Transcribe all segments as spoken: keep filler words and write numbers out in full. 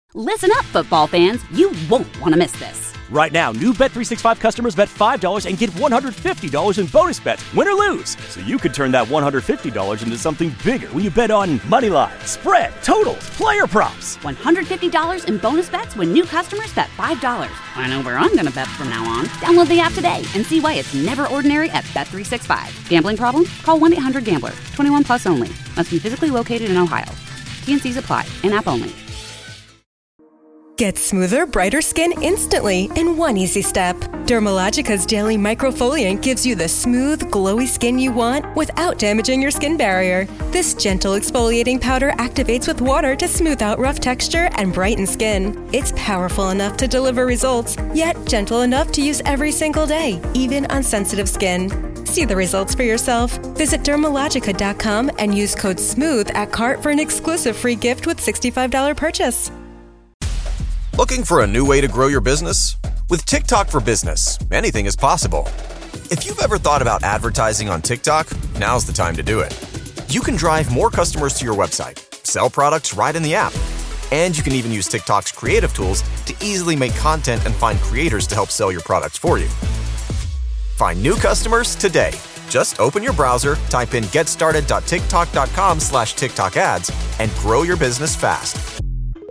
Listen up, football fans. You won't want to miss this. Right now, new Bet three sixty-five customers bet five dollars and get one hundred fifty dollars in bonus bets, win or lose. So you could turn that one hundred fifty dollars into something bigger when you bet on money line, spread, totals, player props. one hundred fifty dollars in bonus bets when new customers bet five dollars. I know where I'm going to bet from now on. Download the app today and see why it's never ordinary at Bet three sixty-five. Gambling problem? Call one eight hundred gambler. twenty-one plus only. Must be physically located in Ohio. T N Cs apply. In-app only. Get smoother, brighter skin instantly in one easy step. Dermalogica's Daily Microfoliant gives you the smooth, glowy skin you want without damaging your skin barrier. This gentle exfoliating powder activates with water to smooth out rough texture and brighten skin. It's powerful enough to deliver results, yet gentle enough to use every single day, even on sensitive skin. See the results for yourself. Visit Dermalogica dot com and use code SMOOTH at cart for an exclusive free gift with sixty-five dollars purchase. Looking for a new way to grow your business? With TikTok for Business, anything is possible. If you've ever thought about advertising on TikTok, now's the time to do it. You can drive more customers to your website, sell products right in the app, and you can even use TikTok's creative tools to easily make content and find creators to help sell your products for you. Find new customers today. Just open your browser, type in getstarted.tiktok.com slash TikTok ads, and grow your business fast.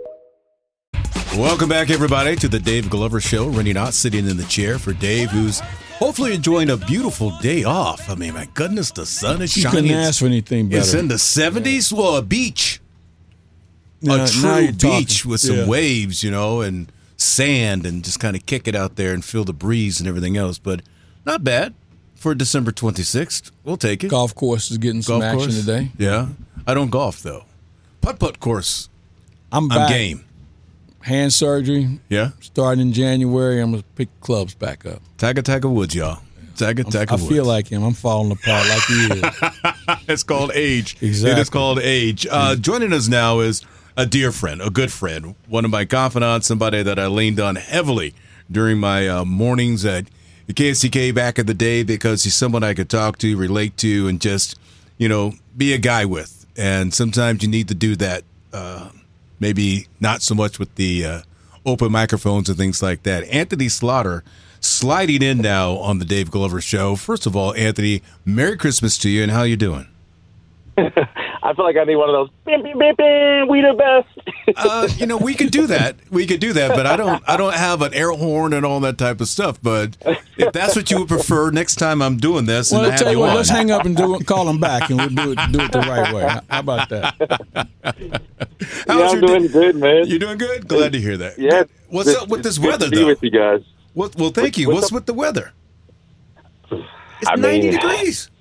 Welcome back, everybody, to the Dave Glover Show. Rennie Knott sitting in the chair for Dave, who's hopefully enjoying a beautiful day off. I mean, my goodness, the sun is you shining. You couldn't ask for anything better. It's in the seventies. Well, a beach. Now, a true beach talking. with some yeah. waves, you know, and sand, and just kind of kick it out there and feel the breeze and everything else. But not bad for December twenty-sixth. We'll take it. Golf course is getting some golf action course. today. Yeah. I don't golf, though. Putt-putt course. I'm, I'm back. game. Hand surgery. Yeah. Starting in January, I'm going to pick clubs back up. Tiger, Tiger Woods, y'all. Tiger, Tiger I Woods. feel like him. I'm falling apart like he is. It's called age. Exactly. It is called age. Uh, joining us now is a dear friend, a good friend, one of my confidants, somebody that I leaned on heavily during my uh, mornings at K S C K back in the day, because he's someone I could talk to, relate to, and just, you know, be a guy with. And sometimes you need to do that. Uh, maybe not so much with the uh, open microphones and things like that. Anthony Slaughter sliding in now on the Dave Glover Show. First of all, Anthony, Merry Christmas to you, and how you doing? I feel like I need one of those. Bim, bim, bim, bim, we the best. uh, you know, we could do that. We could do that, but I don't. I don't have an air horn and all that type of stuff. But if that's what you would prefer, next time I'm doing this, well, and I'll I tell have you you what. on. Let's hang up and do it, call him back, and we'll do it. Do it the right way. How about that? Yeah, I'm doing day? good, man. You're doing good. Glad to hear that. Yeah. What's it's, up with this good weather, to be though? With you guys. What, well, thank you. What's, What's what's with the weather? It's I ninety mean, degrees.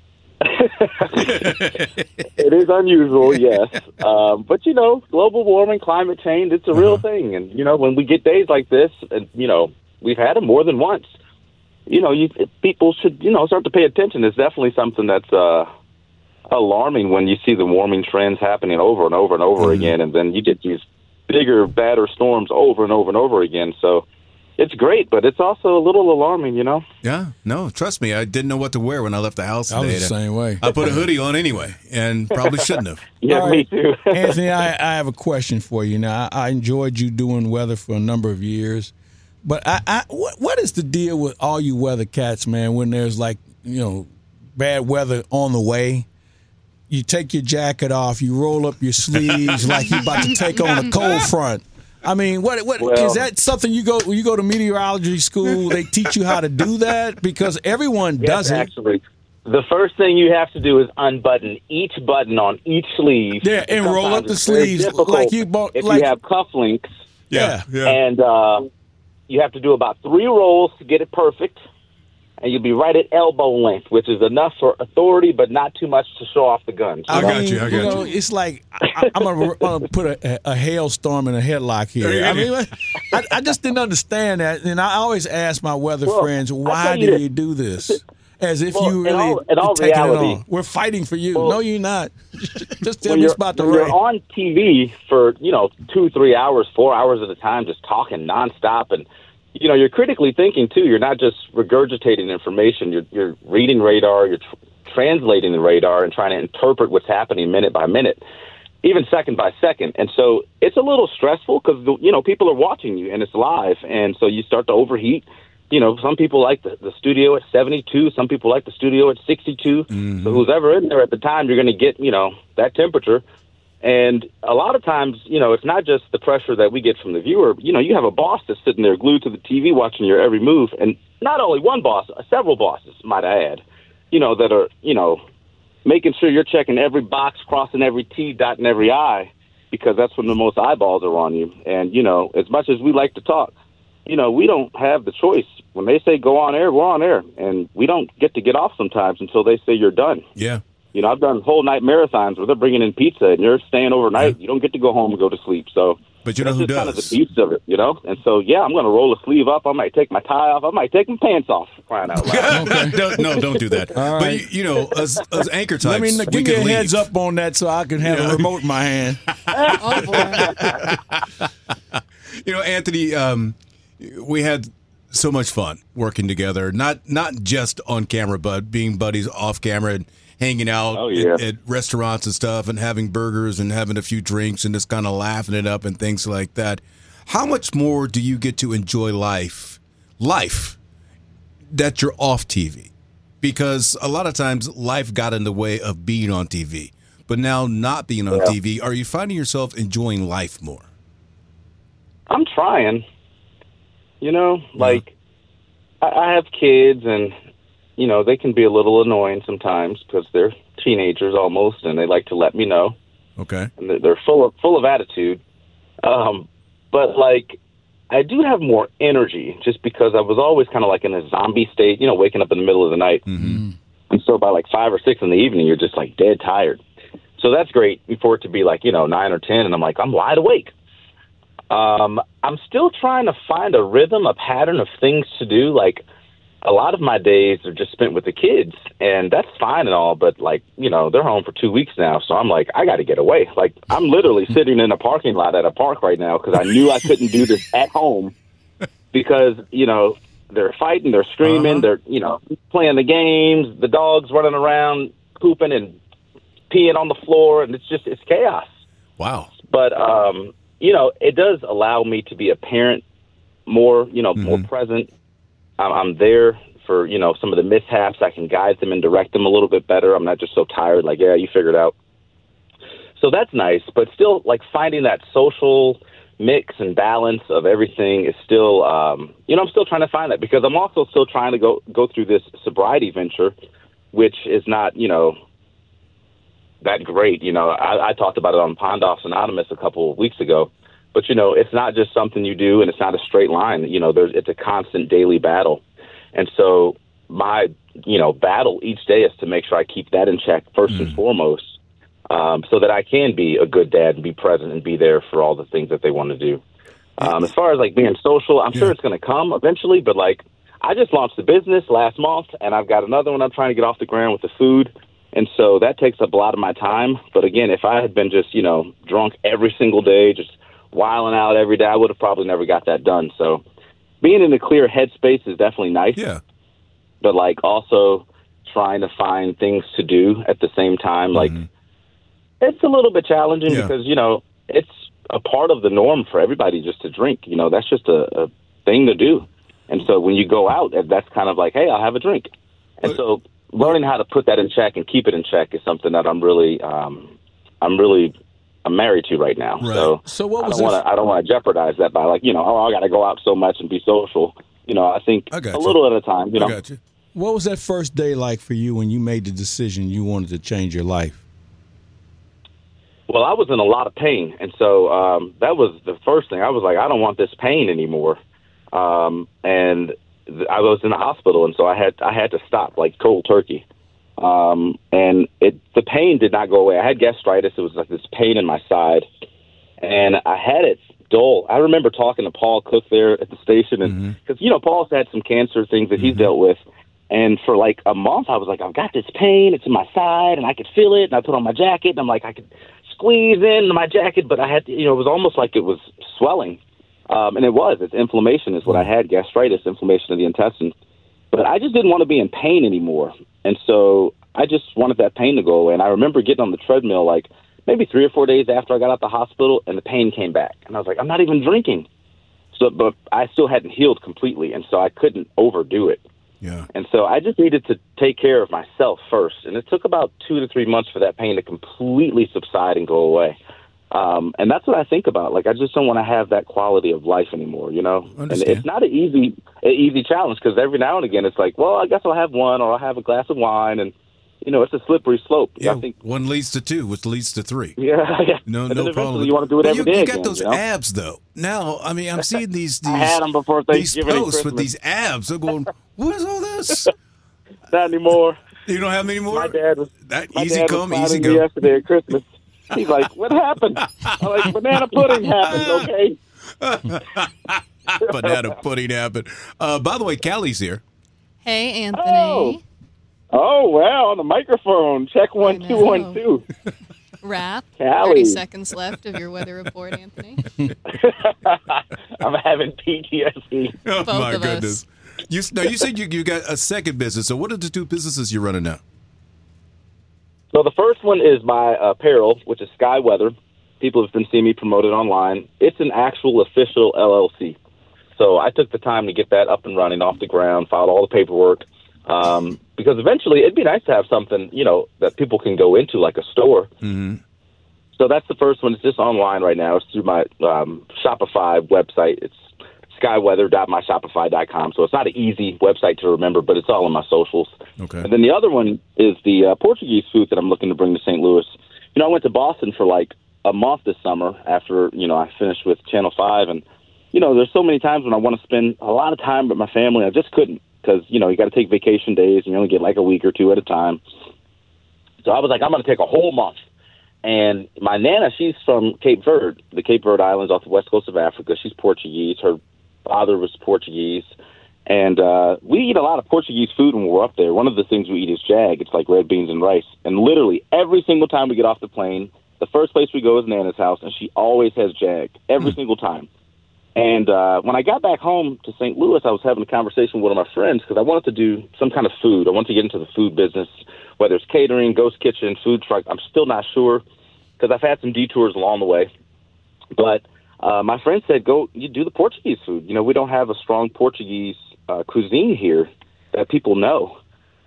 It is unusual, yes. Um, but, you know, global warming, climate change, it's a uh-huh. real thing. And, you know, when we get days like this, and, you know, we've had them more than once, you know, you, people should, you know, start to pay attention. It's definitely something that's uh, alarming when you see the warming trends happening over and over and over mm-hmm. again. And then you get these bigger, badder storms over and over and over again. So it's great, but it's also a little alarming, you know? Yeah, no, trust me. I didn't know what to wear when I left the house I today. was the same way. I put a hoodie on anyway, and probably shouldn't have. Yeah, All me right. too. Anthony, I, I have a question for you. Now, I, I enjoyed you doing weather for a number of years, but I, I what, what is the deal with all you weather cats, man, when there's, like, you know, bad weather on the way? You take your jacket off, you roll up your sleeves like you're about to take on a cold front. I mean, what what well, is that something you go you go to meteorology school? They teach you how to do that because everyone yes, does it. Actually, the first thing you have to do is unbutton each button on each sleeve. Yeah, and roll up the it's very sleeves difficult like you bought. If like, you have cufflinks, yeah, yeah. and uh, you have to do about three rolls to get it perfect, and you'll be right at elbow length, which is enough for authority, but not too much to show off the gun. I I got mean, you. I got you. Know, you. It's like I, I'm gonna, gonna put a, a hailstorm in a headlock here. I mean, I, I just didn't understand that, and I always ask my weather well, friends, "Why you do this. you do this?" As if well, you really in all, in all taking reality, it on. We're fighting for you. well, no, you're not. Just tell when me it's you're, about the when rain. You're on T V for you know two, three hours, four hours at a time, just talking nonstop, and you know you're critically thinking too. You're not just regurgitating information. You're you're reading radar. You're tr- translating the radar and trying to interpret what's happening minute by minute. even second by second. And so it's a little stressful because, you know, people are watching you and it's live. And so you start to overheat. You know, some people like the, the studio at seventy-two. Some people like the studio at sixty-two. Mm-hmm. So who's ever in there at the time, you're going to get, you know, that temperature. And a lot of times, you know, it's not just the pressure that we get from the viewer. You know, you have a boss that's sitting there glued to the T V watching your every move. And not only one boss, several bosses, might I add, you know, that are, you know, making sure you're checking every box, crossing every T, dotting every I, because that's when the most eyeballs are on you. And, you know, as much as we like to talk, you know, we don't have the choice. When they say go on air, we're on air. And we don't get to get off sometimes until they say you're done. Yeah. You know, I've done whole night marathons where they're bringing in pizza and you're staying overnight. Yeah. You don't get to go home and go to sleep. So, but you know who does? Kind of the beast of it, you know? And so, yeah, I'm going to roll a sleeve up. I might take my tie off. I might take my pants off, crying out loud. Okay. don't, no, don't do that. All right. But, you, you know, as, as anchor types, Let me we give me a leave. heads up on that so I can have yeah. a remote in my hand. Oh, boy. You know, Anthony, um, we had so much fun working together, not not just on camera, but being buddies off camera and hanging out oh, yeah. at, at restaurants and stuff and having burgers and having a few drinks and just kind of laughing it up and things like that. How much more do you get to enjoy life, life that you're off T V? Because a lot of times life got in the way of being on T V. But now not being on yeah. T V, are you finding yourself enjoying life more? I'm trying. You know, like, yeah. I, I have kids, and, you know, they can be a little annoying sometimes because they're teenagers almost, and they like to let me know. Okay. And they're, they're full of full of attitude. Um, but, like, I do have more energy just because I was always kind of like in a zombie state, you know, waking up in the middle of the night. Mm-hmm. And so by, like, five or six in the evening, you're just, like, dead tired. So that's great before it to be, like, you know, nine or ten, and I'm like, I'm wide awake. Um, I'm still trying to find a rhythm, a pattern of things to do. Like, a lot of my days are just spent with the kids, and that's fine and all, but, like, you know, they're home for two weeks now, so I'm like, I got to get away. Like, I'm literally sitting in a parking lot at a park right now because I knew I couldn't do this at home because, you know, they're fighting, they're screaming, uh-huh. they're, you know, playing the games, the dog's running around, pooping and peeing on the floor, and it's just, it's chaos. Wow. But, um... you know, it does allow me to be a parent more, you know, mm-hmm. more present. I'm, I'm there for, you know, some of the mishaps. I can guide them and direct them a little bit better. I'm not just so tired, like, yeah, you figured it out. So that's nice. But still, like, finding that social mix and balance of everything is still, um, you know, I'm still trying to find that because I'm also still trying to go, go through this sobriety venture, which is not, you know, that great. You know, I, I talked about it on Pond Offs Anonymous a couple of weeks ago, but, you know, it's not just something you do and it's not a straight line. You know, there's, it's a constant daily battle. And so my, you know, battle each day is to make sure I keep that in check first mm. and foremost, um, so that I can be a good dad and be present and be there for all the things that they want to do. Um, as far as like being social, I'm yeah. sure it's going to come eventually, but like I just launched the business last month and I've got another one I'm trying to get off the ground with the food. And so that takes up a lot of my time. But again, if I had been just, you know, drunk every single day, just wilding out every day, I would have probably never got that done. So being in a clear headspace is definitely nice. Yeah. But like also trying to find things to do at the same time, like mm-hmm. it's a little bit challenging yeah. because, you know, it's a part of the norm for everybody just to drink. You know, that's just a, a thing to do. And so when you go out, that's kind of like, hey, I'll have a drink. And but- so learning how to put that in check and keep it in check is something that I'm really, um, I'm really, I'm married to right now. Right. So, so what was I don't want to, I don't want to jeopardize that by like, you know, oh, I got to go out so much and be social. You know, I think I a you. little at a time. You know, I got you. What was that first day like for you when you made the decision you wanted to change your life? Well, I was in a lot of pain, and so um, that was the first thing. I was like, I don't want this pain anymore, um, and I was in the hospital, and so I had I had to stop, like cold turkey. Um, and it the pain did not go away. I had gastritis. It was like this pain in my side, and I had it dull. I remember talking to Paul Cook there at the station, and because mm-hmm. you know Paul's had some cancer things that mm-hmm. he's dealt with, and for like a month I was like, I've got this pain. It's in my side, and I could feel it. And I put on my jacket, and I'm like, I could squeeze in my jacket, but I had to, you know, it was almost like it was swelling. Um, and it was. It's inflammation is what I had, gastritis, inflammation of the intestines. But I just didn't want to be in pain anymore. And so I just wanted that pain to go away. And I remember getting on the treadmill like maybe three or four days after I got out the hospital, and the pain came back. And I was like, I'm not even drinking. So, but I still hadn't healed completely, and so I couldn't overdo it. Yeah. And so I just needed to take care of myself first. And it took about two to three months for that pain to completely subside and go away. Um, and that's what I think about. Like, I just don't want to have that quality of life anymore, you know? And it's not an easy, an easy challenge, because every now and again it's like, well, I guess I'll have one, or I'll have a glass of wine, and you know, it's a slippery slope. Yeah, I think one leads to two, which leads to three. Yeah, yeah. No, and no then problem. You want to do it but every you, day you got again, those you know? abs, though. Now, I mean, I'm seeing these these, I had them before these Thanksgiving and posts with Christmas. these abs. I'm going, what is all this? Not anymore. You don't have any more? My dad was that my easy dad come, was easy me go. yesterday at Christmas. He's like, "What happened?" I'm like, "Banana pudding happened." Okay. Banana pudding happened. Uh, by the way, Callie's here. Hey, Anthony. Oh. Oh, well, on the microphone. Check one, two, one, two. Wrap. Callie. thirty seconds left of your weather report, Anthony. I'm having P T S D. Oh, Both my of goodness. us. You, now, you said you, you got a second business. So what are the two businesses you're running now? So the first one is my apparel, which is Sky Weather. People have been seeing me promote it online. It's an actual official L L C. So I took the time to get that up and running off the ground, filed all the paperwork, um, because eventually it'd be nice to have something, you know, that people can go into, like a store. Mm-hmm. So that's the first one. It's just online right now. It's through my um, Shopify website. It's skyweather dot my shopify dot com. So it's not an easy website to remember, but it's all on my socials. Okay. And then the other one is the uh, Portuguese food that I'm looking to bring to Saint Louis. You know, I went to Boston for like a month this summer after, you know, I finished with Channel five. And, you know, there's so many times when I want to spend a lot of time with my family. I just couldn't, because, you know, you got to take vacation days and you only get like a week or two at a time. So I was like, I'm going to take a whole month. And my Nana, she's from Cape Verde, the Cape Verde Islands off the west coast of Africa. She's Portuguese. Her father was Portuguese. And uh, we eat a lot of Portuguese food when we're up there. One of the things we eat is jag. It's like red beans and rice. And literally every single time we get off the plane, the first place we go is Nana's house, and she always has jag every mm. single time. And uh, when I got back home to Saint Louis, I was having a conversation with one of my friends because I wanted to do some kind of food. I wanted to get into the food business, whether it's catering, ghost kitchen, food truck. I'm still not sure because I've had some detours along the way. But uh, my friend said, go, you do the Portuguese food. You know, we don't have a strong Portuguese uh, cuisine here that people know,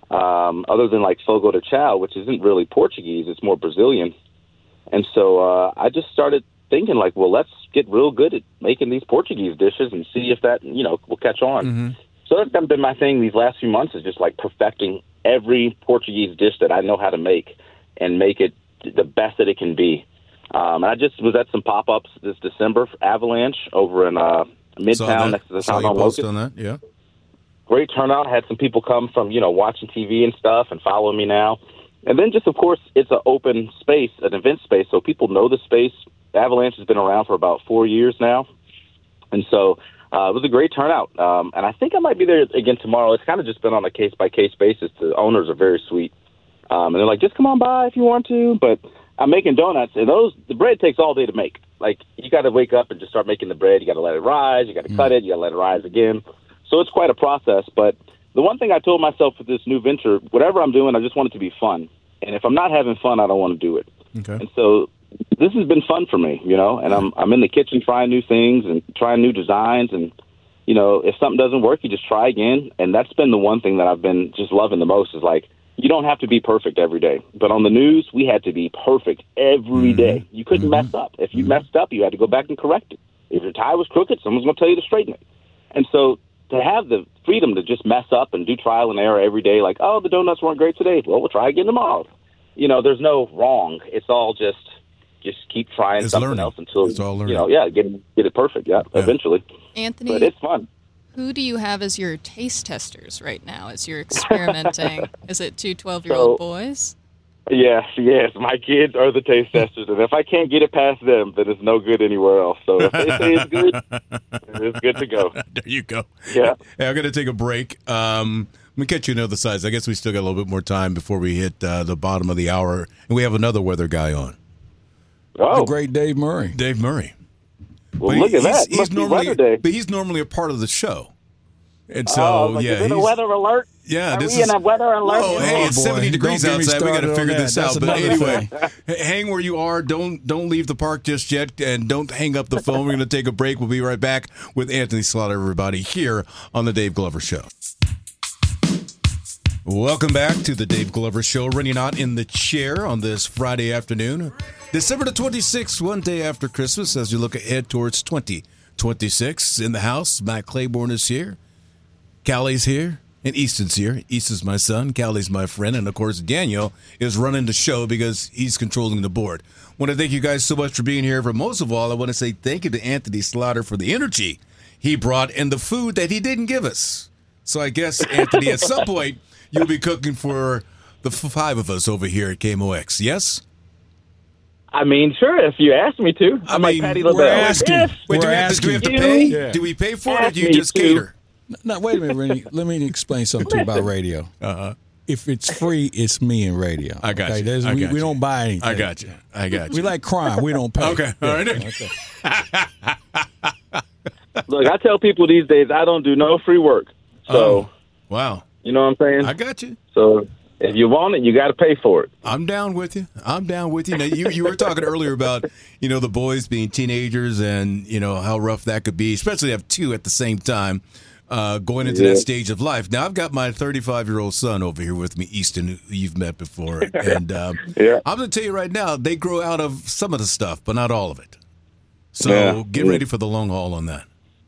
um, other than like fogo de chao, which isn't really Portuguese. It's more Brazilian. And so uh, I just started thinking like, well, let's get real good at making these Portuguese dishes and see if that, you know, will catch on. Mm-hmm. So that's been my thing these last few months, is just like perfecting every Portuguese dish that I know how to make and make it the best that it can be. Um, and I just was at some pop-ups this December for Avalanche over in uh, Midtown next to the Saw town you on post Locust. on that, yeah. Great turnout. Had some people come from, you know, watching T V and stuff and following me now. And then just, of course, it's an open space, an event space, so people know the space. Avalanche has been around for about four years now. And so uh, it was a great turnout. Um, and I think I might be there again tomorrow. It's kind of just been on a case-by-case basis. The owners are very sweet. Um, and they're like, just come on by if you want to. But I'm making donuts, and those the bread takes all day to make. Like, you got to wake up and just start making the bread. You got to let it rise. You got to mm. cut it. You got to let it rise again. So it's quite a process. But the one thing I told myself with this new venture, whatever I'm doing, I just want it to be fun. And if I'm not having fun, I don't want to do it. Okay. And so this has been fun for me, you know, and I'm I'm in the kitchen trying new things and trying new designs. And, you know, if something doesn't work, you just try again. And that's been the one thing that I've been just loving the most, is like, you don't have to be perfect every day. But on the news, we had to be perfect every mm-hmm. day. You couldn't mm-hmm. mess up. If you mm-hmm. messed up, you had to go back and correct it. If your tie was crooked, someone's going to tell you to straighten it. And so to have the freedom to just mess up and do trial and error every day, like, oh, the donuts weren't great today. Well, we'll try again tomorrow. You know, there's no wrong. It's all just just keep trying it's something learning. else until, it's all learning. you know, yeah, get, get it perfect, yeah, yeah, eventually. Anthony, but it's fun. Who do you have as your taste testers right now as you're experimenting? Is it two twelve-year-old so, boys? Yes, yes. My kids are the taste testers, and if I can't get it past them, then it's no good anywhere else. So if they say it's good, it's good to go. There you go. Yeah. Hey, I'm going to take a break. Um, let me catch you another size. I guess we still got a little bit more time before we hit uh, the bottom of the hour, and we have another weather guy on. Oh, the great Dave Murray. Dave Murray. Well, but look he, at that. He's, he's Must normally, be weather day. but he's normally a part of the show. And so, oh, like, yeah. Is it a he's- weather alert? Yeah, Are this we is in a weather alert? Oh, hey, it's boy. seventy degrees Don't get me outside. We got to started figure on this that. out. That's But another anyway, h- hang where you are. Don't don't leave the park just yet, and don't hang up the phone. We're going to take a break. We'll be right back with Anthony Slaughter, everybody, here on the Dave Glover Show. Welcome back to the Dave Glover Show. Running out in the chair on this Friday afternoon, December the twenty-sixth, one day after Christmas. As you look ahead towards twenty twenty-six, in the house, Matt Claiborne is here. Callie's here. And Easton's here. Easton's my son. Callie's my friend. And, of course, Daniel is running the show because he's controlling the board. I want to thank you guys so much for being here. But most of all, I want to say thank you to Anthony Slaughter for the energy he brought and the food that he didn't give us. So I guess, Anthony, at some point, you'll be cooking for the f- five of us over here at K M O X, yes? I mean, sure, if you ask me to. I I'm like mean, Patty we're LaBelle. asking. If Wait, do We're we, have to, do we have to asking pay? you. Yeah. Do we pay for it or Ask do you me just to. cater? No, wait a minute, Rennie. Let me explain something to you about radio. Uh-huh. If it's free, it's me and radio. I got okay? you. There's- I we, got we you. don't buy anything. I got you. I got you. We like crime. We don't pay. Okay, all right. Okay. Look, I tell people these days I don't do no free work. So, Oh, wow. you know what I'm saying? I got you. So, if you want it, you got to pay for it. I'm down with you. I'm down with you. Now, you you were talking earlier about, you know, the boys being teenagers and, you know, how rough that could be, especially have two at the same time uh, going into Yeah. that stage of life. Now, I've got my thirty-five-year-old son over here with me, Easton, who you've met before. And um, Yeah. I'm going to tell you right now, they grow out of some of the stuff, but not all of it. So Yeah. get Yeah. ready for the long haul on that.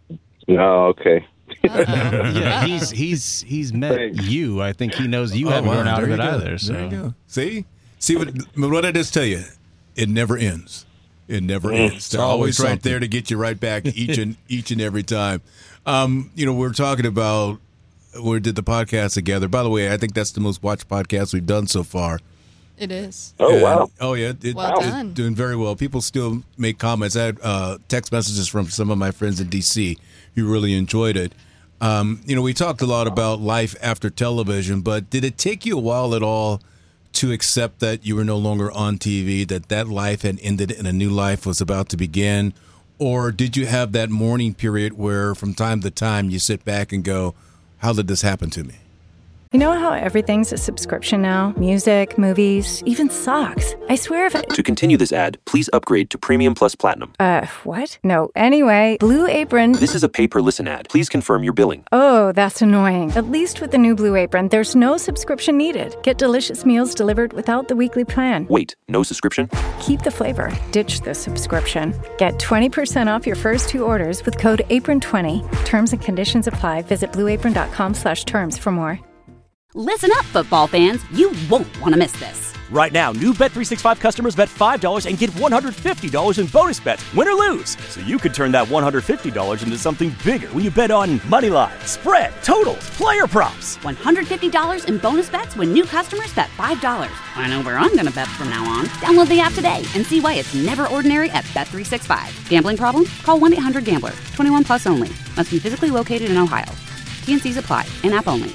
No, okay. Yeah, he's he's he's met Thanks. you. I think he knows you Oh, haven't wow. grown out of There it you go. either. So. There you go. See? See what, what I just tell you? It never ends. It never ends. They're always, always right something. there to get you right back each and each and every time. Um, you know, we're talking about we did the podcast together. By the way, I think that's the most watched podcast we've done so far. It is. Oh, And- wow. Oh, yeah. It, Well it's done. doing very well. People still make comments. I had uh, text messages from some of my friends in D C who really enjoyed it. Um, you know, we talked a lot about life after television, but did it take you a while at all to accept that you were no longer on T V, that that life had ended and a new life was about to begin? Or did you have that mourning period where from time to time you sit back and go, how did this happen to me? You know how everything's a subscription now? Music, movies, even socks. I swear if I... To continue this ad, please upgrade to Premium Plus Platinum. Uh, what? No, anyway, Blue Apron... This is a pay-per-listen ad. Please confirm your billing. Oh, that's annoying. At least with the new Blue Apron, there's no subscription needed. Get delicious meals delivered without the weekly plan. Wait, no subscription? Keep the flavor. Ditch the subscription. Get twenty percent off your first two orders with code apron twenty. Terms and conditions apply. Visit blueapron.com slash terms for more. Listen up, football fans. You won't want to miss this. Right now, new Bet three sixty-five customers bet five dollars and get one hundred fifty dollars in bonus bets, win or lose. So you could turn that one hundred fifty dollars into something bigger when you bet on money line, spread, totals, player props. one hundred fifty dollars in bonus bets when new customers bet five dollars. I know where I'm going to bet from now on. Download the app today and see why it's never ordinary at Bet three sixty-five. Gambling problem? Call one eight hundred gambler. twenty-one plus only. Must be physically located in Ohio. T N Cs apply. In-app only.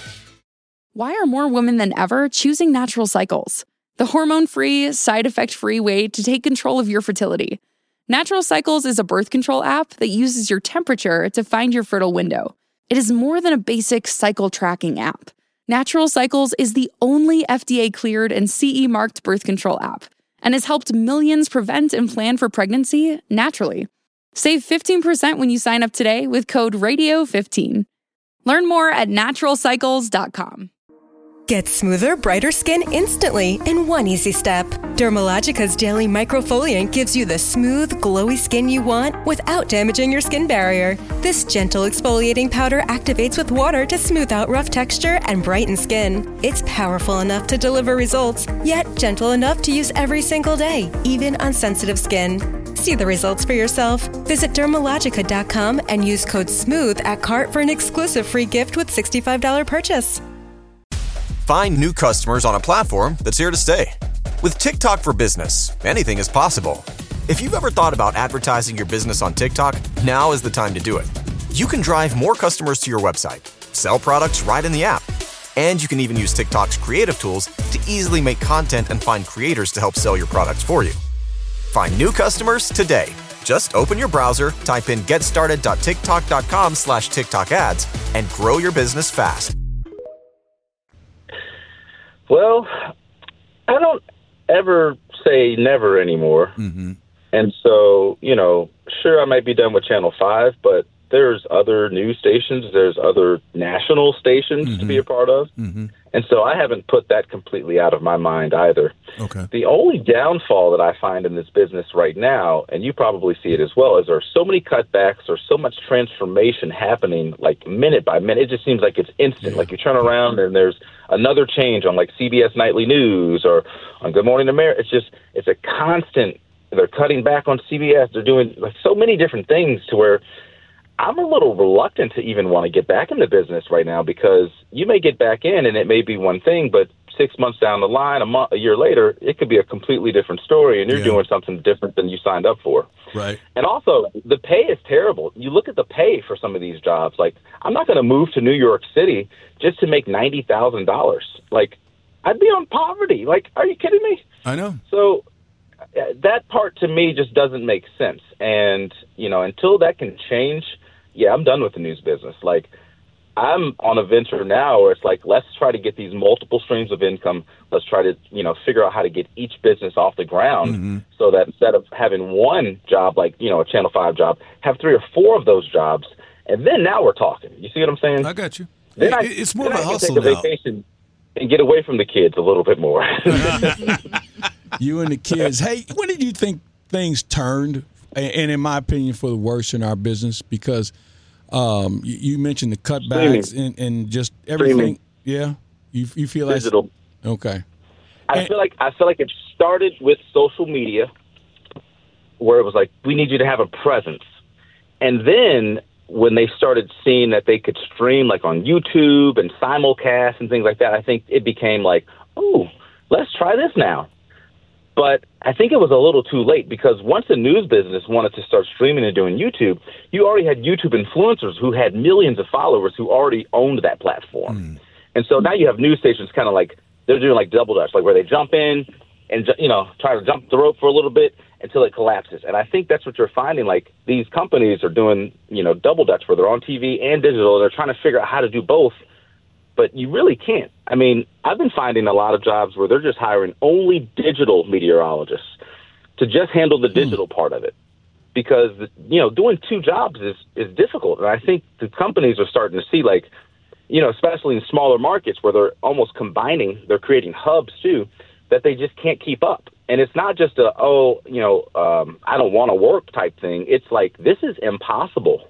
Why are more women than ever choosing Natural Cycles? The hormone-free, side-effect-free way to take control of your fertility. Natural Cycles is a birth control app that uses your temperature to find your fertile window. It is more than a basic cycle tracking app. Natural Cycles is the only F D A-cleared and C E-marked birth control app and has helped millions prevent and plan for pregnancy naturally. Save fifteen percent when you sign up today with code radio fifteen. Learn more at natural cycles dot com. Get smoother, brighter skin instantly in one easy step. Dermalogica's Daily Microfoliant gives you the smooth, glowy skin you want without damaging your skin barrier. This gentle exfoliating powder activates with water to smooth out rough texture and brighten skin. It's powerful enough to deliver results, yet gentle enough to use every single day, even on sensitive skin. See the results for yourself. Visit dermalogica dot com and use code SMOOTH at cart for an exclusive free gift with sixty-five dollars purchase. Find new customers on a platform that's here to stay. With TikTok for Business, anything is possible. If you've ever thought about advertising your business on TikTok, now is the time to do it. You can drive more customers to your website, sell products right in the app, and you can even use TikTok's creative tools to easily make content and find creators to help sell your products for you. Find new customers today. Just open your browser, type in getstarted.tiktok.com slash TikTok ads, and grow your business fast. Well, I don't ever say never anymore. Mm-hmm. And so, you know, sure, I might be done with Channel five, but there's other news stations, there's other national stations mm-hmm. to be a part of. Mm-hmm. And so I haven't put that completely out of my mind either. Okay. The only downfall that I find in this business right now, and you probably see it as well, is there are so many cutbacks or so much transformation happening like minute by minute. It just seems like it's instant. Yeah. Like you turn around and there's another change on like C B S Nightly News or on Good Morning America. It's just, it's a constant. They're cutting back on C B S. They're doing like so many different things to where I'm a little reluctant to even want to get back in the business right now, because you may get back in and it may be one thing, but six months down the line, a month, a year later, it could be a completely different story, and you're Yeah. doing something different than you signed up for. Right. And also, the pay is terrible. You look at the pay for some of these jobs. Like, I'm not going to move to New York City just to make ninety thousand dollars. Like, I'd be on poverty. Like, are you kidding me? I know. So uh, that part to me just doesn't make sense. And, you know, until that can change, yeah, I'm done with the news business. Like, I'm on a venture now where it's like, let's try to get these multiple streams of income. Let's try to, you know, figure out how to get each business off the ground Mm-hmm. so that instead of having one job, like, you know, a Channel five job, have three or four of those jobs. And then now we're talking. You see what I'm saying? I got you. Then It- I, it's more then of a I can hustle take a now. vacation and get away from the kids a little bit more. You and the kids. Hey, when did you think things turned, and in my opinion, for the worse in our business? Because um, you, you mentioned the cutbacks and, and just everything. Streaming. Yeah, you you feel like Digital. Okay. I feel like I feel like it started with social media, where it was like, we need you to have a presence, and then when they started seeing that they could stream like on YouTube and simulcast and things like that, I think it became like, oh, let's try this now. But I think it was a little too late, because once the news business wanted to start streaming and doing YouTube, you already had YouTube influencers who had millions of followers who already owned that platform. Mm. And so now you have news stations kind of like, they're doing like double dutch, like where they jump in and, ju- you know, try to jump the rope for a little bit until it collapses. And I think that's what you're finding. Like, these companies are doing, you know, double dutch where they're on T V and digital. They're trying to figure out how to do both, but you really can't. I mean, I've been finding a lot of jobs where they're just hiring only digital meteorologists to just handle the digital part of it, because, you know, doing two jobs is, is difficult. And I think the companies are starting to see, like, you know, especially in smaller markets where they're almost combining, they're creating hubs too, that they just can't keep up. And it's not just a, oh, you know, um, I don't want to work type thing. It's like, this is impossible.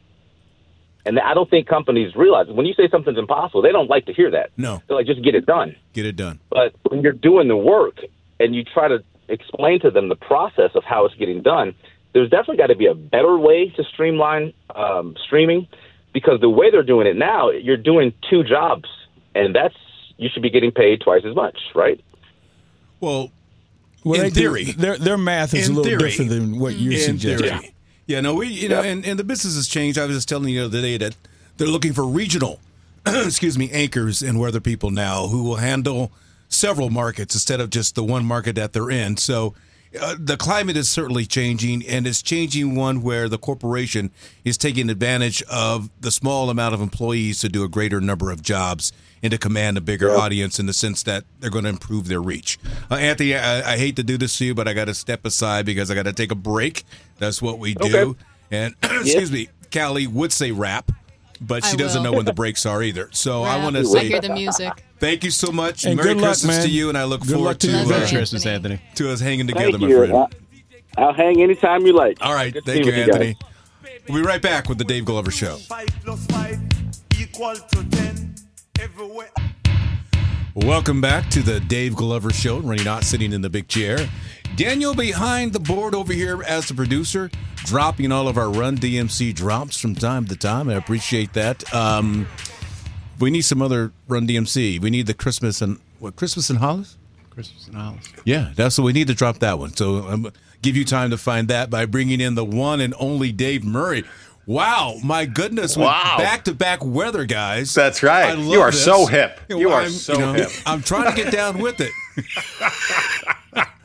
And I don't think companies realize, when you say something's impossible, they don't like to hear that. No. They're like, just get it done. Get it done. But when you're doing the work and you try to explain to them the process of how it's getting done, there's definitely got to be a better way to streamline um, streaming, because the way they're doing it now, you're doing two jobs, and that's, you should be getting paid twice as much, right? Well, Well, in they do- theory. their their math is In a little theory. different than what you In suggested. theory. Yeah, no, we, you know, and, and the business has changed. I was just telling you the other day that they're looking for regional, excuse me, anchors and weather people now who will handle several markets instead of just the one market that they're in. So uh, the climate is certainly changing, and it's changing one where the corporation is taking advantage of the small amount of employees to do a greater number of jobs and to command a bigger Yeah. audience in the sense that they're going to improve their reach. Uh, Anthony, I, I hate to do this to you, but I got to step aside because I got to take a break. That's what we do. Okay. And excuse me, Callie would say rap, but she I doesn't will. know when the breaks are either. So I Rap. want to I say hear the music. thank you so much. And Merry good luck, Christmas man. to you, and I look Good forward luck to to, you, uh, Merry Merry Christmas, Anthony. to us hanging together, Thank my you. friend. I- I'll hang anytime you like. All right, Good to thank see you, with you Anthony. guys. We'll be right back with the Dave Glover Show. Five plus five equal to ten. Everywhere. Welcome back to the Dave Glover Show. Rennie Knott sitting in the big chair. Daniel behind the board over here as the producer, dropping all of our Run D M C drops from time to time. I appreciate that. Um, we need some other Run D M C. We need the Christmas and what? Christmas and Hollis? Christmas and Hollis. Yeah, that's what we need to drop that one. So I'm give you time to find that by bringing in the one and only Dave Murray. Wow, my goodness. with Wow. back-to-back weather, guys. That's right. I love You are this. so hip. You You know, are I'm, so you know, hip. I'm trying to get down with it.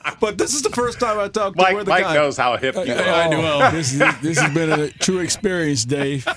But this is the first time I talked to Mike, where the Mike guy knows how hip you Uh, are. I know. This, is, this has been a true experience, Dave.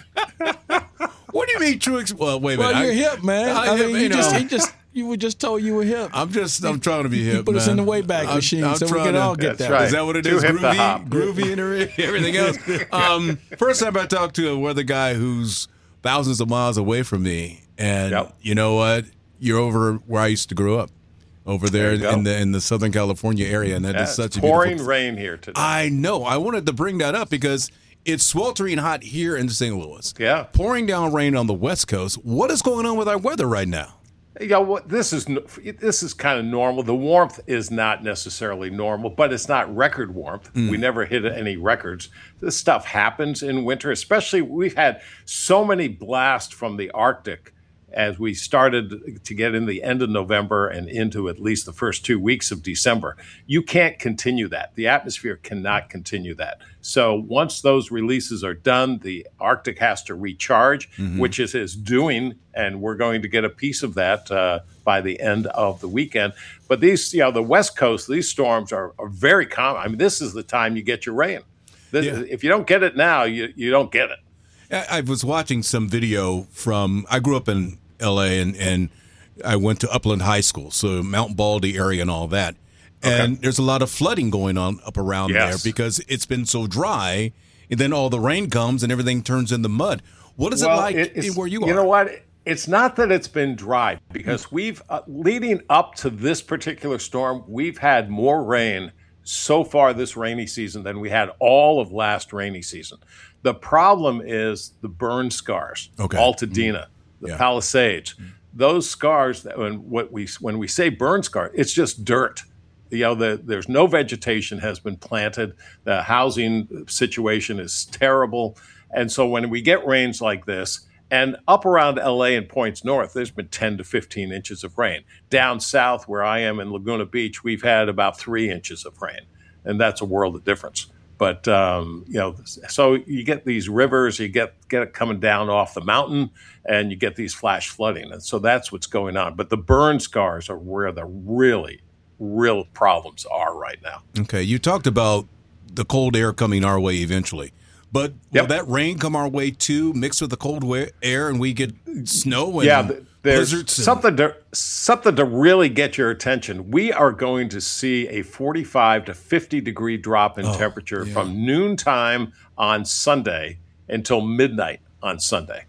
What do you mean true? Ex- well, wait a Well, minute. you're I- hip, man. I I, hip, mean, you you just, know. he just, you were just told you were hip. I'm just, I'm trying to be hip. You put us man. in the Wayback I'm- Machine I'm so we trying can to- all get That's that. right. Is that what it Too is? hip to Groovy, hop. groovy, and everything else. Um, first time I talked to a weather guy who's thousands of miles away from me, and Yep. you know what? You're over where I used to grow up, over there, There you go. in the in the Southern California area, and that Yeah, is such it's a pouring beautiful. rain here today. I know. I wanted to bring that up because it's sweltering hot here in Saint Louis. Yeah. Pouring down rain on the West Coast. What is going on with our weather right now? You know what? This is n- this is kind of normal. The warmth is not necessarily normal, but it's not record warmth. Mm. We never hit any records. This stuff happens in winter, especially we've had so many blasts from the Arctic as we started to get in the end of November and into at least the first two weeks of December. You can't continue that. The atmosphere cannot continue that. So once those releases are done, the Arctic has to recharge, Mhm. which it is doing, and we're going to get a piece of that uh, by the end of the weekend. But these, you know, the West Coast, these storms are, are very common. I mean, this is the time you get your rain. This, Yeah. If you don't get it now, you, you don't get it. I I was watching some video from. I grew up in L A and and I went to Upland High School, so Mount Baldy area and all that. And there's a lot of flooding going on up around Yes. there because it's been so dry, and then all the rain comes and everything turns into mud. What is Well, it like it's- where you are? You know what? It's not that it's been dry because we've, uh, leading up to this particular storm, we've had more rain so far this rainy season than we had all of last rainy season. The problem is the burn scars, Okay. Altadena, the Yeah. Palisades. Those scars, that when what we when we say burn scar, it's just dirt. You know, the, there's no vegetation has been planted. The housing situation is terrible, and so when we get rains like this, and up around L A and points north, there's been ten to fifteen inches of rain. Down south, where I am in Laguna Beach, we've had about three inches of rain, and that's a world of difference. But um, you know, so you get these rivers, you get get it coming down off the mountain, and you get these flash flooding, and so that's what's going on. But the burn scars are where the really, real problems are right now. Okay, you talked about the cold air coming our way eventually, but will Yep. that rain come our way too, mixed with the cold wa- air, and we get snow and Yeah, th- there's blizzards? and- something to something to really get your attention. We are going to see a forty-five to fifty degree drop in Oh, temperature yeah. from noontime on Sunday until midnight on Sunday.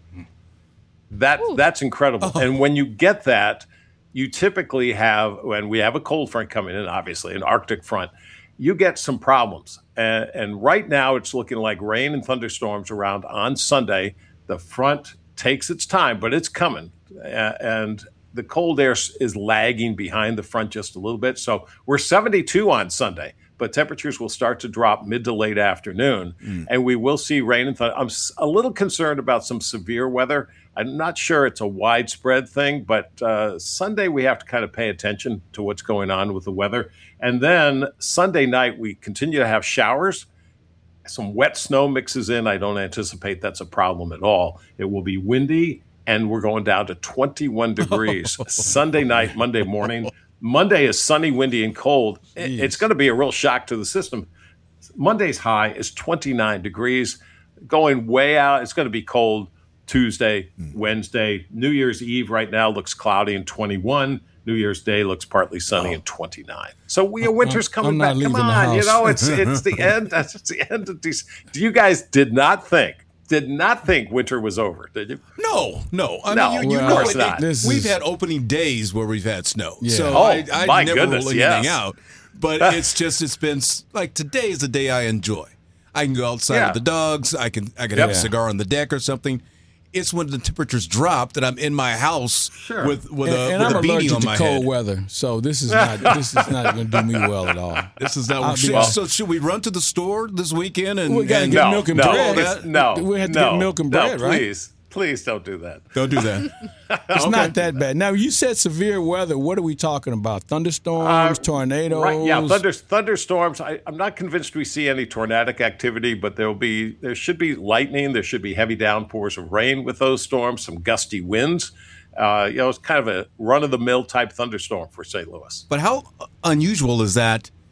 That that's incredible. Oh. And when you get that, you typically have, when we have a cold front coming in, obviously an Arctic front, you get some problems. And, and right now it's looking like rain and thunderstorms around on Sunday. The front takes its time, but it's coming. Uh, and the cold air s- is lagging behind the front just a little bit. So we're seventy-two on Sunday, but temperatures will start to drop mid to late afternoon, Mm. and we will see rain and thunder. I'm s- a little concerned about some severe weather. I'm not sure it's a widespread thing, but uh, Sunday we have to kind of pay attention to what's going on with the weather. And then Sunday night we continue to have showers. Some wet snow mixes in. I don't anticipate that's a problem at all. It will be windy, and we're going down to twenty-one degrees Sunday night, Monday morning. Monday is sunny, windy, and cold. It- It's going to be a real shock to the system. Monday's high is twenty-nine degrees, going way out. It's going to be cold Tuesday, Wednesday. New Year's Eve right now looks cloudy and twenty-one. New Year's Day looks partly sunny and twenty-nine. So we winter's I'm coming not back. Come leaving the on, you house. know it's it's the end. That's the end of these. You guys did not think did not think winter was over, did you? No, no. I No, mean, you, you of know course it, not. it- This we've is- had opening days where we've had snow. Yeah. So Oh, I, I my never goodness, rule anything yes. out. But it's just, it's been, s- like, today is the day I enjoy. I can go outside Yeah. with the dogs. I can I can Yep. have a cigar on the deck or something. It's when the temperatures drop that I'm in my house Sure. with, with and a, and with I'm a beanie allergic on to my cold head. weather, so this is not this is not going to do me well at all. This is not I'll what be should, honest. So should we run to the store this weekend and, We gotta and get No, milk and no, bread. it's- no, We have to no, get milk and no, bread, right? Please, please don't do that. don't do that? It's Okay. not that bad. Now you said severe weather. What are we talking about? Thunderstorms, Uh, tornadoes. Right, yeah, thunder, thunderstorms. I, I'm not convinced we see any tornadic activity, but there'll be there should be lightning. There should be heavy downpours of rain with those storms. Some gusty winds. Uh, you know, it's kind of a run of the mill type thunderstorm for Saint Louis. But how unusual is that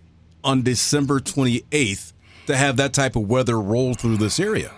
on December twenty-eighth to have that type of weather roll through this area?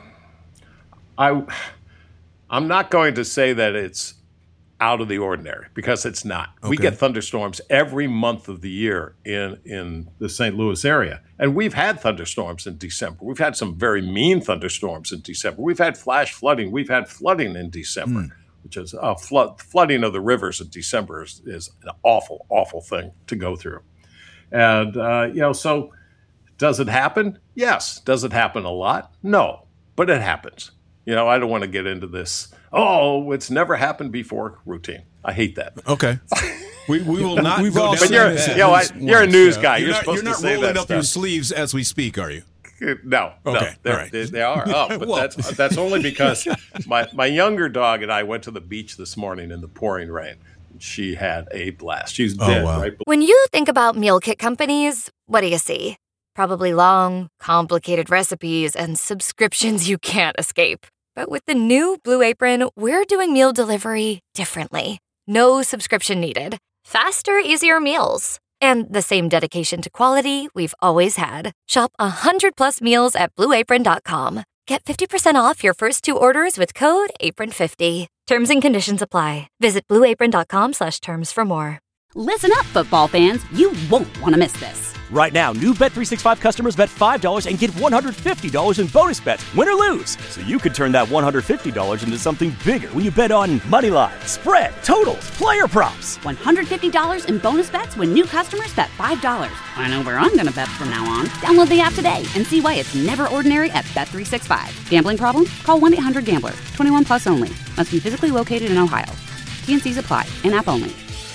I, I'm not going to say that it's out of the ordinary because it's not. Okay. We get thunderstorms every month of the year in, in the Saint Louis area. And we've had thunderstorms in December. We've had some very mean thunderstorms in December. We've had flash flooding. We've had flooding in December, mm. which is uh, flood, flooding of the rivers in December is, is an awful, awful thing to go through. And, uh, you know, so does it happen? Yes. Does it happen a lot? No, but it happens. You know, I don't want to get into this, oh, it's never happened before routine. I hate that. Okay. We, we will not We've go all down but you're, that you know, I, you're a news yeah. guy. You're, You're, not, supposed you're not to say rolling that up your stuff. sleeves as we speak, are you? No, Okay, no, all right. they, they are up, but Well. that's that's only because my, my younger dog and I went to the beach this morning in the pouring rain. She had a blast. She's Oh, dead, wow. right? When you think about meal kit companies, what do you see? Probably long, complicated recipes and subscriptions you can't escape. But with the new Blue Apron, we're doing meal delivery differently. No subscription needed. Faster, easier meals. And the same dedication to quality we've always had. Shop one hundred plus meals at blue apron dot com. Get fifty percent off your first two orders with code apron fifty. Terms and conditions apply. Visit blue apron dot com slash terms for more. Listen up, football fans. You won't want to miss this. Right now, new Bet three sixty-five customers bet five dollars and get one hundred fifty dollars in bonus bets, win or lose. So you could turn that one hundred fifty dollars into something bigger when you bet on money line, spread, totals, player props. one hundred fifty dollars in bonus bets when new customers bet five dollars. I know where I'm going to bet from now on. Download the app today and see why it's never ordinary at Bet three sixty-five. Gambling problem? Call one eight hundred gambler. twenty-one plus only. Must be physically located in Ohio. T N Cs apply. In-app only.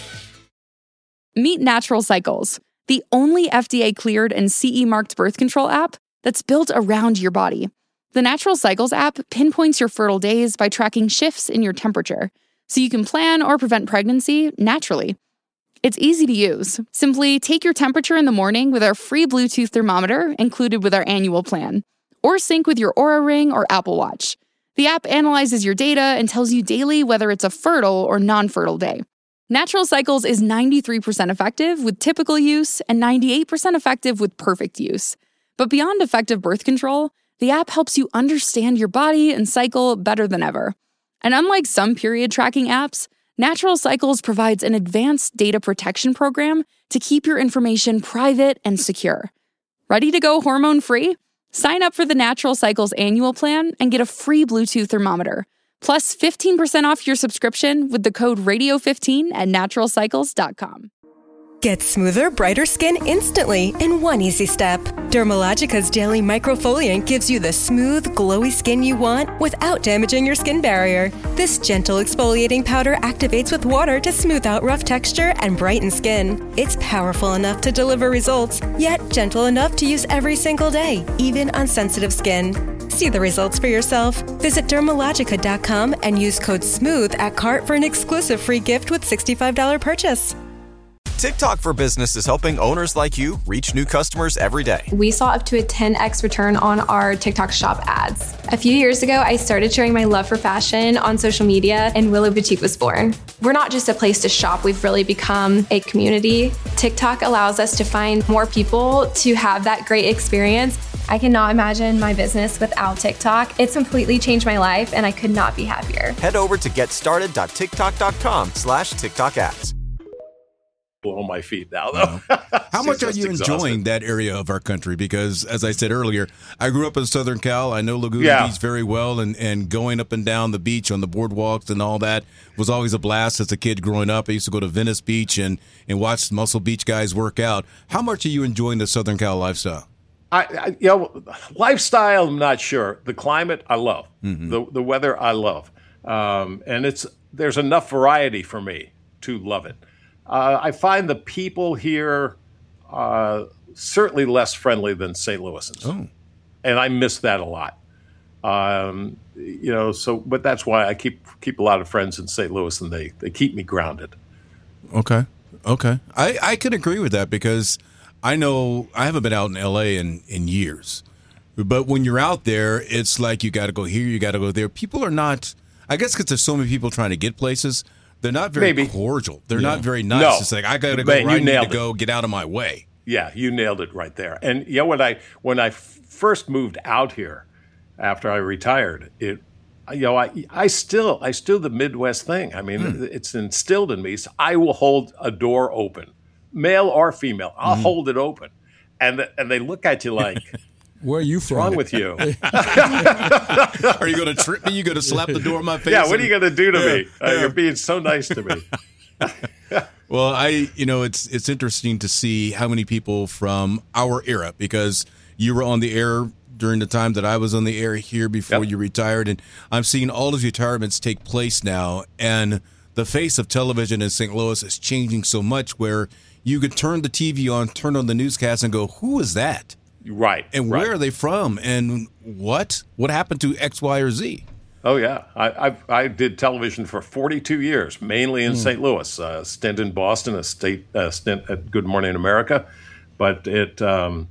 Meet Natural Cycles, the only F D A-cleared and C E-marked birth control app that's built around your body. The Natural Cycles app pinpoints your fertile days by tracking shifts in your temperature, so you can plan or prevent pregnancy naturally. It's easy to use. Simply take your temperature in the morning with our free Bluetooth thermometer included with our annual plan, or sync with your Oura Ring or Apple Watch. The app analyzes your data and tells you daily whether it's a fertile or non-fertile day. Natural Cycles is ninety-three percent effective with typical use and ninety-eight percent effective with perfect use. But beyond effective birth control, the app helps you understand your body and cycle better than ever. And unlike some period tracking apps, Natural Cycles provides an advanced data protection program to keep your information private and secure. Ready to go hormone-free? Sign up for the Natural Cycles annual plan and get a free Bluetooth thermometer. Plus fifteen percent off your subscription with the code radio fifteen at natural cycles dot com. Get smoother, brighter skin instantly in one easy step. Dermalogica's Daily Microfoliant gives you the smooth, glowy skin you want without damaging your skin barrier. This gentle exfoliating powder activates with water to smooth out rough texture and brighten skin. It's powerful enough to deliver results, yet gentle enough to use every single day, even on sensitive skin. See the results for yourself. Visit dermalogica dot com and use code SMOOTH at cart for an exclusive free gift with sixty-five dollars purchase. TikTok for Business is helping owners like you reach new customers every day. We saw up to a ten x return on our TikTok shop ads. A few years ago, I started sharing my love for fashion on social media, and Willow Boutique was born. We're not just a place to shop, we've really become a community. TikTok allows us to find more people to have that great experience. I cannot imagine my business without TikTok. It's completely changed my life, and I could not be happier. Head over to getstarted dot tiktok dot com slash TikTok ads. On my feet now, though. How much are Just you exhausted. enjoying that area of our country? Because, as I said earlier, I grew up in Southern Cal. I know Laguna Yeah. Beach very well, and, and going up and down the beach on the boardwalks and all that was always a blast as a kid growing up. I used to go to Venice Beach and, and watch Muscle Beach guys work out. How much are you enjoying the Southern Cal lifestyle? I, I, you know, lifestyle, I'm not sure. The climate, I love. Mhm. The the weather, I love. Um, and it's there's enough variety for me to love it. Uh, I find the people here uh, certainly less friendly than Saint Louisans. Oh. And I miss that a lot. Um, you know, so but that's why I keep keep a lot of friends in Saint Louis, and they, they keep me grounded. Okay. Okay. I, I can agree with that because I know I haven't been out in L A in, in years. But when you're out there, it's like you got to go here, you got to go there. People are not, I guess because there's so many people trying to get places, they're not very Maybe. cordial. They're Yeah. not very nice. No. It's like, I got to go Man, where I you need to nailed it. go, get out of my way. Yeah, you nailed it right there. And you know, when I when I f- first moved out here after I retired, it you know I I still I still the Midwest thing. I mean, mm. it's instilled in me. So I will hold a door open, male or female. I'll mm. hold it open, and and they look at you like. Where are you from? What's wrong with you? Are you going to trip me? You going to slap the door in my face? Yeah, what are you going to do to yeah, me? Uh, yeah. You're being so nice to me. Well, I, you know, it's it's interesting to see how many people from our era, because you were on the air during the time that I was on the air here before yep. you retired, and I'm seeing all of retirements take place now, and the face of television in Saint Louis is changing so much where you could turn the T V on, turn on the newscast, and go, who is that? Right. And right. where are they from? And what? What happened to X, Y, or Z? Oh, yeah. I I, I did television for forty-two years, mainly in mm. Saint Louis. A stint in Boston, a state a stint at Good Morning America. But it, um,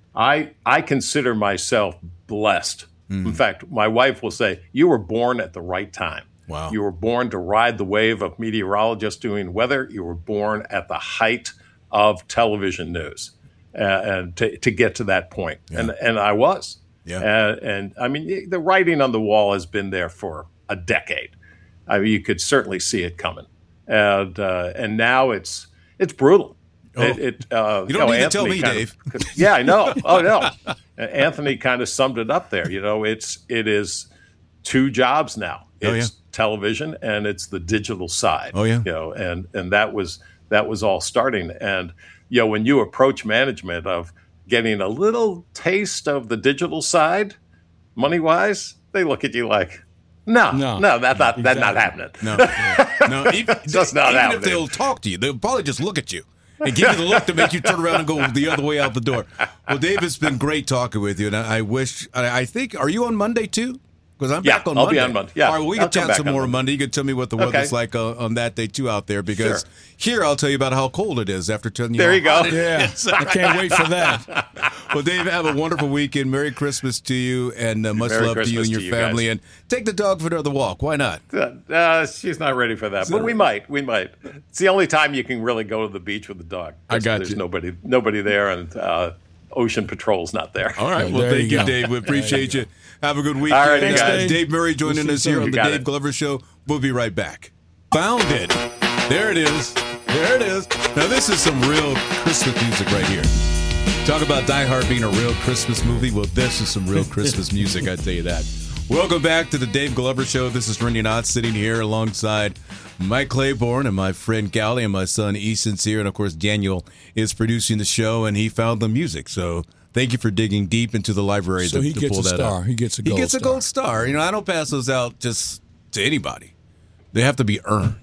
I I consider myself blessed. Mm. In fact, my wife will say, you were born at the right time. Wow. You were born to ride the wave of meteorologists doing weather. You were born at the height of television news. Uh, and to, to get to that point. Yeah. And and I was. Yeah. Uh, and I mean, the writing on the wall has been there for a decade. I mean, you could certainly see it coming. And uh, and now it's it's brutal. Oh. It, it, uh, you don't you know, need to tell me, Dave. Of, yeah, I know. Oh, no. Anthony kind of summed it up there. You know, it's it is two jobs now. It's oh, yeah. television and it's the digital side. Oh, yeah. You know, and, and that was that was all starting. And you know, when you approach management of getting a little taste of the digital side, money-wise, they look at you like, no, no, no that's not exactly. that's not happening. No, no, no even, that's not even happening. If they'll talk to you, they'll probably just look at you and give you the look to make you turn around and go the other way out the door. Well, Dave, it's been great talking with you, and I, I wish, I, I think, are you on Monday too? Because I'm yeah, back on I'll Monday. Be on Monday. Yeah, all right, well, we I'll can chat some more on Monday. You can tell me what the okay. weather's like uh, on that day too out there. Because sure. here I'll tell you about how cold it is after telling you. There how you go. hot it yeah, is. I can't wait for that. Well, Dave, have a wonderful weekend. Merry Christmas to you, and uh, much Merry love Christmas to you and your you family. Guys. And take the dog for another walk. Why not? Uh, she's not ready for that, but we might. We might. It's the only time you can really go to the beach with the dog. I got There's you. nobody, nobody there, and uh, Ocean Patrol's not there. All right. Well, there thank you you, go. Dave. We appreciate you. Have a good weekend. All right, Thanks, guys. Dave. Dave Murray joining We'll us here on the Dave it. Glover Show. We'll be right back. Found it. There it is. There it is. Now, this is some real Christmas music right here. Talk about Die Hard being a real Christmas movie. Well, this is some real Christmas music, I tell you that. Welcome back to the Dave Glover Show. This is Randy Knott sitting here alongside Mike Claiborne and my friend Callie and my son Easton's here. And, of course, Daniel is producing the show, and he found the music. So thank you for digging deep into the library so to, he to gets pull a that star. up. He gets a He gold gets a star. gold star. You know, I don't pass those out just to anybody. They have to be earned.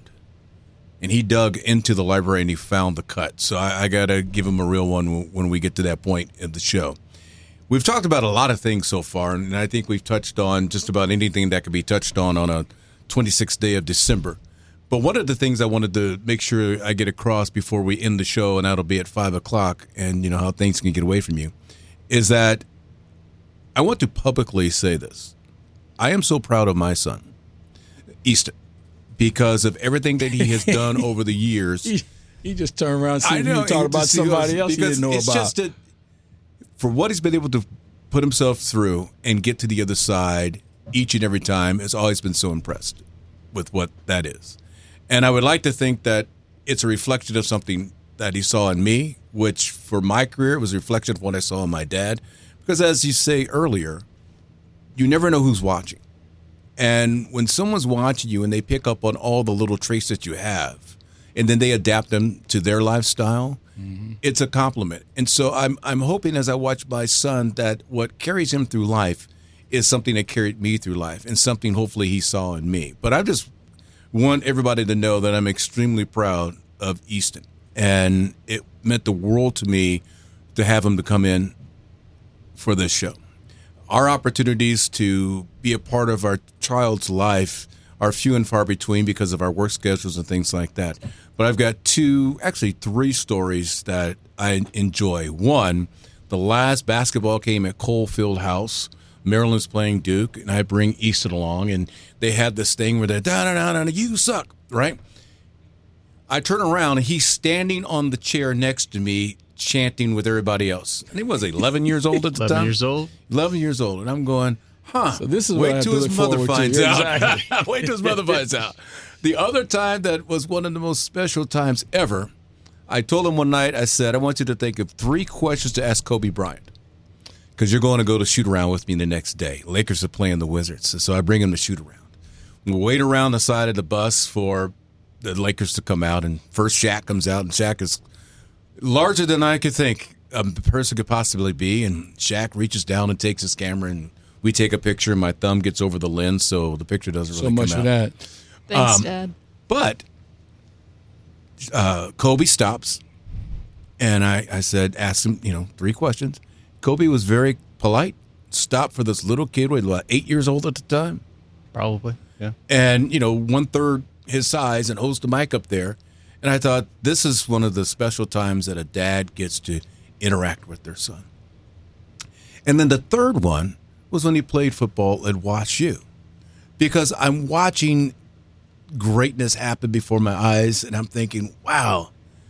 And he dug into the library and he found the cut. So I, I got to give him a real one when we get to that point of the show. We've talked about a lot of things so far, and I think we've touched on just about anything that could be touched on on a twenty-sixth day of December. But one of the things I wanted to make sure I get across before we end the show, and that'll be at five o'clock, and you know how things can get away from you, is that I want to publicly say this. I am so proud of my son, Easton, because of everything that he has done over the years. He, he just turned around and I see know, you talk about somebody else he because didn't know it's about. Just that for what he's been able to put himself through and get to the other side each and every time, has always been so impressed with what that is. And I would like to think that it's a reflection of something that he saw in me, which for my career was a reflection of what I saw in my dad. Because as you say earlier, you never know who's watching. And when someone's watching you and they pick up on all the little traits that you have, and then they adapt them to their lifestyle, mm-hmm. it's a compliment. And so I'm I'm hoping as I watch my son that what carries him through life is something that carried me through life and something hopefully he saw in me. But I just want everybody to know that I'm extremely proud of Easton. And it meant the world to me to have him to come in for this show. Our opportunities to be a part of our child's life are few and far between because of our work schedules and things like that. But I've got two, actually three stories that I enjoy. One, the last basketball game at Cole Fieldhouse. Maryland's playing Duke, and I bring Easton along, and they had this thing where they're, da-da-da-da, you suck, right? I turn around, and he's standing on the chair next to me, chanting with everybody else. And he was eleven years old at the eleven time. years old? eleven years old. And I'm going, huh. So this is what I Wait have till to his look mother forward to. finds out. Exactly. Wait till his mother finds out. The other time that was one of the most special times ever, I told him one night, I said, I want you to think of three questions to ask Kobe Bryant. Because you're going to go to shoot around with me the next day. Lakers are playing the Wizards. So I bring him to shoot around. We wait around the side of the bus for the Lakers to come out. And first Shaq comes out. And Shaq is larger than I could think a person could possibly be. And Shaq reaches down and takes his camera. And we take a picture. And my thumb gets over the lens. So the picture doesn't really so much come for out. that. Thanks, Um, Dad. But uh, Kobe stops. And I, I said, ask him, you know, three questions. Kobe was very polite, stopped for this little kid, was about eight years old at the time. Probably, yeah. And, you know, one-third his size and holds the mic up there. And I thought, this is one of the special times that a dad gets to interact with their son. And then the third one was when he played football at Wash U. Because I'm watching greatness happen before my eyes, and I'm thinking, wow,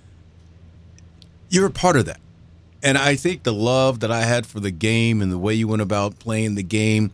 you're a part of that. And I think the love that I had for the game and the way you went about playing the game,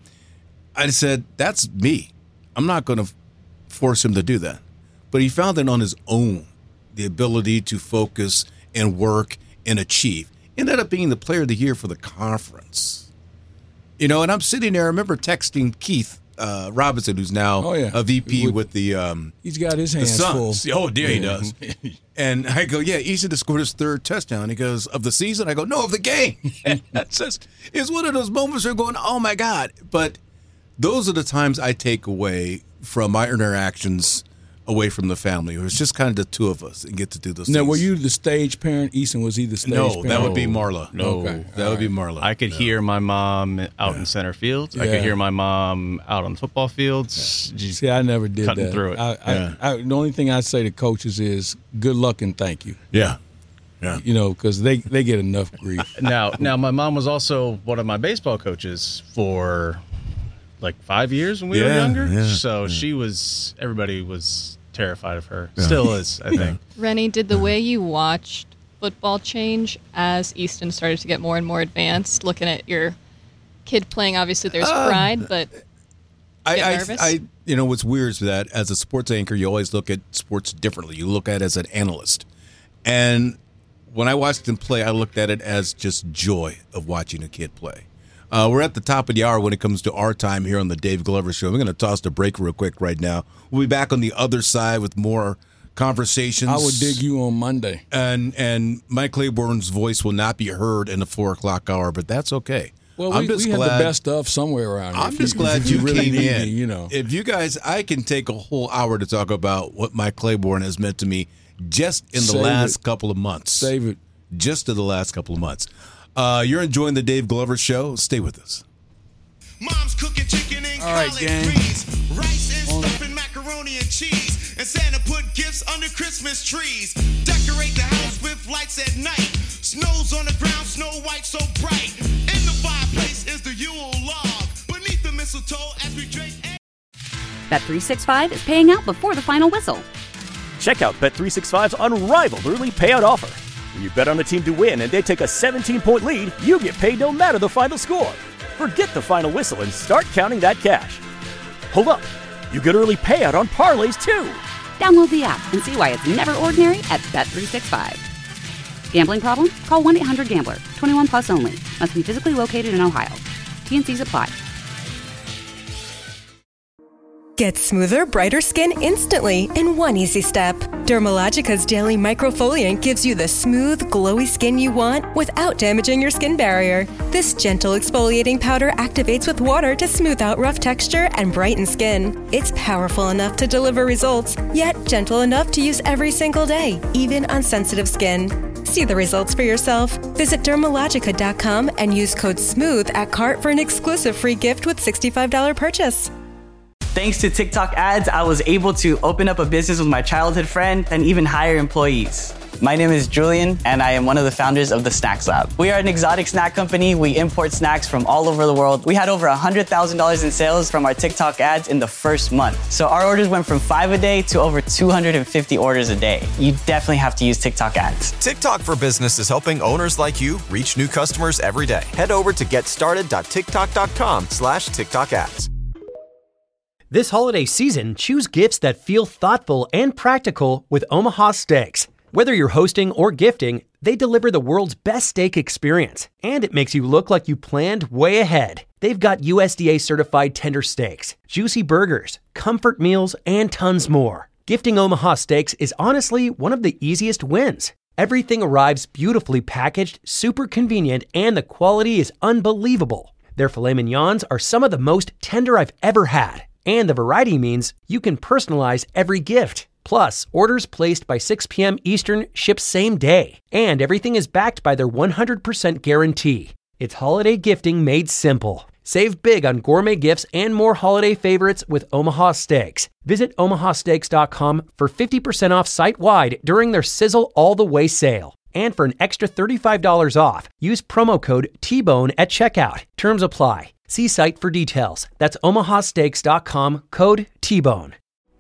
I said, that's me. I'm not going to force him to do that. But he found it on his own, the ability to focus and work and achieve. Ended up being the player of the year for the conference. You know, and I'm sitting there, I remember texting Keith uh, Robinson, who's now Oh, yeah. a V P With- with the um, He's got his the hands full. Suns. Oh, dear, he Yeah. does. And I go, yeah, Easton has scored his third touchdown. He goes, of the season? I go, no, of the game. And that's just, it's one of those moments where you're going, oh, my God. But those are the times I take away from my interactions away from the family. Where it's just kind of the two of us and get to do those Now, things. were you the stage parent? Easton, was he the stage No, parent? that would be Marla. No, Okay. That would be Marla. I could No. hear my mom out in center field. I Yeah. could hear my mom out on the football fields. Just See, I never did cutting that. through it. I, I, Yeah. I, the only thing I say to coaches is good luck and thank you. Yeah. Yeah. You know, because they, they get enough grief. now, now my mom was also one of my baseball coaches for like five years when we were Yeah, younger. yeah, so yeah. she was. Everybody was terrified of her. Still is, I think. Rennie, did the way you watched football change as Easton started to get more and more advanced? Looking at your kid playing, obviously there's Uh, pride, but I, get I, nervous? I, you know, what's weird is that as a sports anchor, you always look at sports differently. You look at it as an analyst. And when I watched him play, I looked at it as just joy of watching a kid play. Uh, we're at the top of the hour when it comes to our time here on the Dave Glover Show. We're going to toss the break real quick right now. We'll be back on the other side with more conversations. I would dig you on Monday. And and Mike Claiborne's voice will not be heard in the four o'clock hour, but that's okay. Well, I'm we, just we have glad, the best stuff somewhere around here. I'm If just if glad you really came need in. me, you know. If you guys, I can take a whole hour to talk about what Mike Claiborne has meant to me just in the Save last it. couple of months. Save it. Just in the last couple of months. Uh, you're enjoying the Dave Glover Show. Stay with us. Mom's cooking chicken and All right, collard gang. greens, rice and stuffing macaroni and cheese, and Santa put gifts under Christmas trees. Decorate the house with lights at night. Snow's on the ground, snow white so bright. In the fireplace is the Yule log. Beneath the mistletoe as we drink eggs. Bet three sixty-five is paying out before the final whistle. Check out Bet three sixty-five's unrivaled early payout offer. When you bet on a team to win and they take a seventeen-point lead, you get paid no matter the final score. Forget the final whistle and start counting that cash. Hold up. You get early payout on parlays, too. Download the app and see why it's never ordinary at Bet three sixty-five. Gambling problem? Call one eight hundred gambler. twenty-one plus only. Must be physically located in Ohio. T N Cs apply. Get smoother, brighter skin instantly in one easy step. Dermalogica's Daily Microfoliant gives you the smooth, glowy skin you want without damaging your skin barrier. This gentle exfoliating powder activates with water to smooth out rough texture and brighten skin. It's powerful enough to deliver results, yet gentle enough to use every single day, even on sensitive skin. See the results for yourself. Visit Dermalogica dot com and use code SMOOTH at cart for an exclusive free gift with sixty-five dollars purchase. Thanks to TikTok ads, I was able to open up a business with my childhood friend and even hire employees. My name is Julian, and I am one of the founders of the Snacks Lab. We are an exotic snack company. We import snacks from all over the world. We had over one hundred thousand dollars in sales from our TikTok ads in the first month. So our orders went from five a day to over two hundred fifty orders a day. You definitely have to use TikTok ads. TikTok for Business is helping owners like you reach new customers every day. Head over to getstarted.tiktok.com slash TikTok ads. This holiday season, choose gifts that feel thoughtful and practical with Omaha Steaks. Whether you're hosting or gifting, they deliver the world's best steak experience, and it makes you look like you planned way ahead. They've got U S D A certified tender steaks, juicy burgers, comfort meals, and tons more. Gifting Omaha Steaks is honestly one of the easiest wins. Everything arrives beautifully packaged, super convenient, and the quality is unbelievable. Their filet mignons are some of the most tender I've ever had. And the variety means you can personalize every gift. Plus, orders placed by six p.m. Eastern ship same day. And everything is backed by their one hundred percent guarantee. It's holiday gifting made simple. Save big on gourmet gifts and more holiday favorites with Omaha Steaks. Visit omaha steaks dot com for fifty percent off site-wide during their Sizzle All the Way sale. And for an extra thirty-five dollars off, use promo code T bone at checkout. Terms apply. See site for details. That's omaha steaks dot com, code T bone.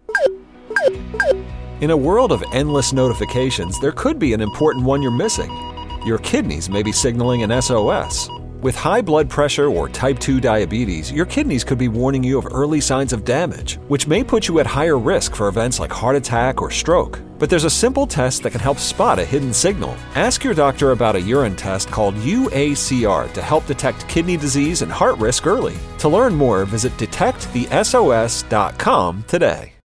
In a world of endless notifications, there could be an important one you're missing. Your kidneys may be signaling an S O S. With high blood pressure or type two diabetes, your kidneys could be warning you of early signs of damage, which may put you at higher risk for events like heart attack or stroke. But there's a simple test that can help spot a hidden signal. Ask your doctor about a urine test called U A C R to help detect kidney disease and heart risk early. To learn more, visit detect the S O S dot com today.